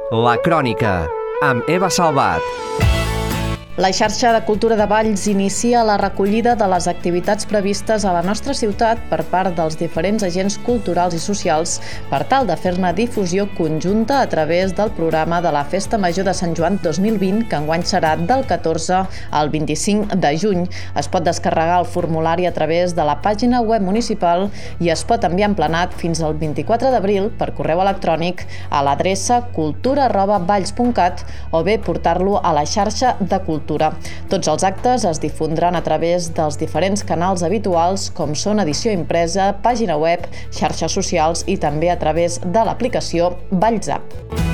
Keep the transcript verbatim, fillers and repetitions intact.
La Crònica, amb Eva Salvat. La xarxa de cultura de Valls inicia la recollida de les activitats previstes a la nostra ciutat per part dels diferents agents culturals i socials per tal de fer-ne difusió conjunta a través del programa de la Festa Major de Sant Joan dos mil vint, que enguany serà del catorze al vint-i-cinc de juny. Es pot descarregar el formulari a través de la pàgina web municipal i es pot enviar emplenat fins al vint-i-quatre d'abril per correu electrònic a l'adreça cultura arroba valls punt cat o bé portar-lo a la xarxa de cultura. Tots els actes es difondran a través dels diferents canals habituals com són edició impresa, pàgina web, xarxes socials i també a través de l'aplicació Valls App.